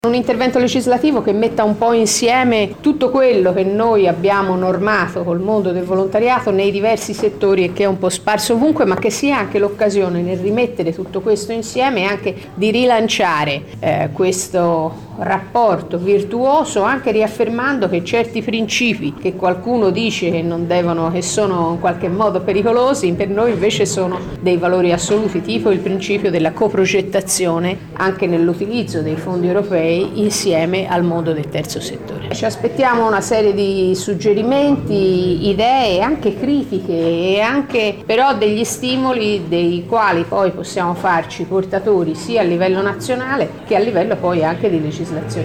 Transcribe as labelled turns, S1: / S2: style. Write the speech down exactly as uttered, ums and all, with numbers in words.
S1: Un intervento legislativo che metta un po' insieme tutto quello che noi abbiamo normato col mondo del volontariato nei diversi settori e che è un po' sparso ovunque, ma che sia anche l'occasione nel rimettere tutto questo insieme e anche di rilanciare eh, questo rapporto virtuoso, anche riaffermando che certi principi che qualcuno dice che non devono, che sono in qualche modo pericolosi, per noi invece sono dei valori assoluti, tipo il principio della coprogettazione anche nell'utilizzo dei fondi europei insieme al mondo del terzo settore. Ci aspettiamo una serie di suggerimenti, idee, anche critiche e anche però degli stimoli dei quali poi possiamo farci portatori sia a livello nazionale che a livello poi anche di legislazione.